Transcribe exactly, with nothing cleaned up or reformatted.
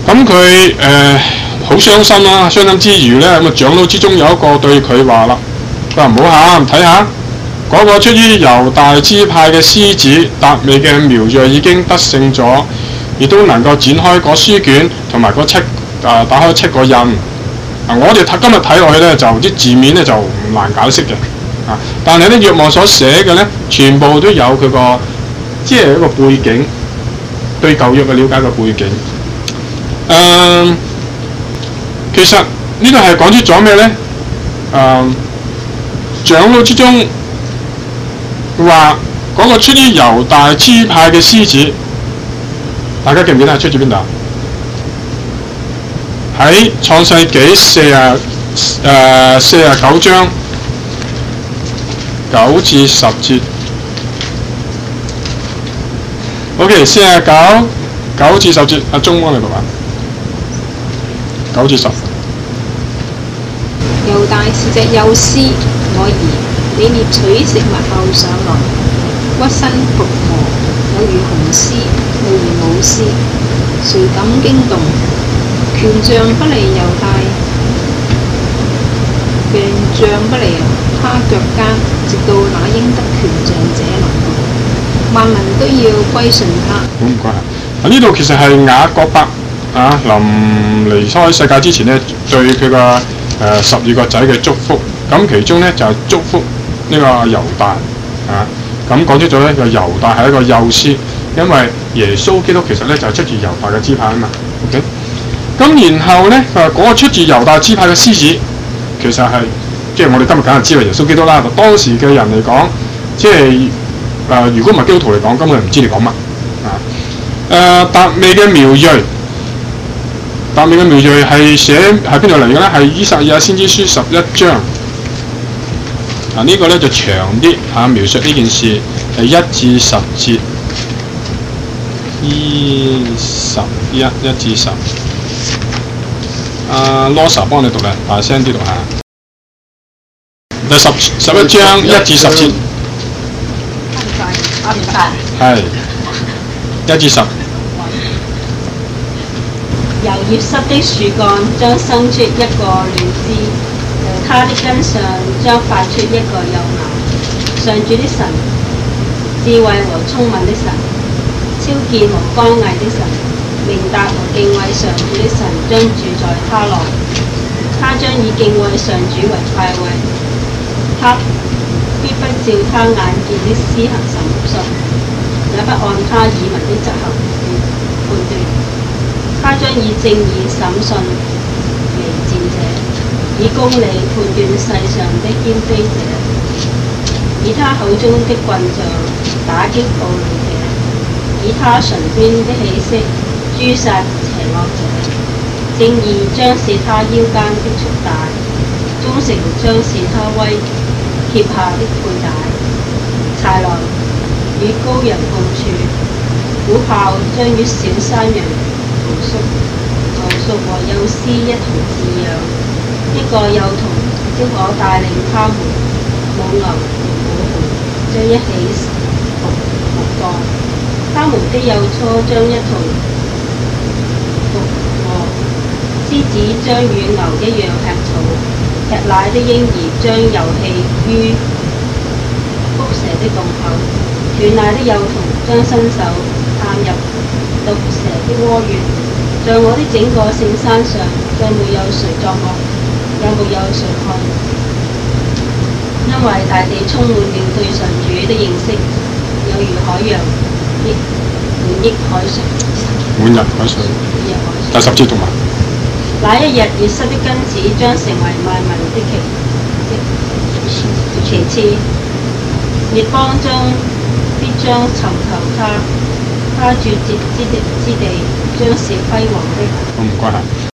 咁佢誒好傷心啦，傷心之餘咧，咁啊長老之中有一個對佢話啦，佢話唔好喊，睇下嗰個出於猶大支派嘅獅子達味嘅苗裔已經得勝咗，亦都能夠展開嗰書卷同埋嗰七啊打開七個印。啊，我哋今日睇落去咧，就啲字面咧就唔難解釋嘅。啊，但係咧若望所寫嘅咧，全部都有佢個即係一個背景，對舊約嘅了解嘅背景。誒、呃，其實呢度係講出咗咩咧？誒、呃，長老之中話嗰個出於猶大支派嘅獅子，大家記唔記得係出自邊度？喺創世紀四啊誒四啊九章九至十節。OK， 四啊九九至十節，阿鐘幫你讀啊。九至十。 猶大是隻幼獅，我兒，你獵取食物後上來，屈身伏磨，有如雄獅，有如母獅，誰敢驚動？權杖不離猶大，權杖不離他腳間，直到那應得權杖者來到，萬民都要歸順他。 好唔該啊！呢度其實係雅各伯啊，臨離開世界之前咧，對佢個誒十二個仔嘅祝福。咁其中咧就係、是、祝福呢個猶大啊。咁講出咗咧，個猶大係一個幼獅，因為耶穌基督其實咧就係、是、出自猶大嘅支派啊嘛。OK。咁然後咧，誒、那、嗰個出自猶大支派嘅獅子，其實係即係我哋今日梗係知道耶穌基督啦。當時嘅人嚟講，即係誒、呃，如果唔係基督徒嚟講，根本唔知你講乜啊。誒達味嘅苗裔，達味嘅苗裔係寫喺邊度嚟嘅咧？係以撒亞先知書十一章。嗱、啊這個、呢個咧就長啲嚇、啊，描述呢件事係一至十節，一十一一至十。阿羅 Sir 幫你讀啦，大聲啲讀下。第十十一章一至十節。係一至十。 由葉濕的樹幹將生出一個嫩枝，由它的根上將發出一個幼芽。上主的神，智慧和聰敏的神，超見和剛毅的神，明達和敬畏上主的神將住在他內。他將以敬畏上主為快慰，他必不照他眼見的施行審訊，也不按他耳聞的執行判斷。他將以正義審訊微賤者，以公理判斷世上的謙卑者，以他口中的棍杖打擊暴戾者，以他唇邊的氣息誅殺邪惡者。正義將是他腰間的束帶，忠誠將是他威脅下的佩帶。豺狼與高人共處，虎豹將與小山羊同宿，同宿和幼獅一同飼養。一個幼童即可帶領他們，母牛和母熊將一起伏伏降，他們的幼雛將一同伏臥。獅子將與牛一樣吃草，吃奶的嬰兒將遊戲於蝮蛇的洞口，斷奶的幼童將伸手探入毒蛇的窩穴。在我的整個聖山上，再沒有誰作惡，也沒有誰看，因為大地充滿了對上主的認識，有如海洋億滿溢海水。 滿溢海水。第十節讀埋。 那一日，葉濕的根子將成為萬民的旗旗幟，列邦將必將尋求他，他駐節之地之地將是輝煌的。 好唔該嚇。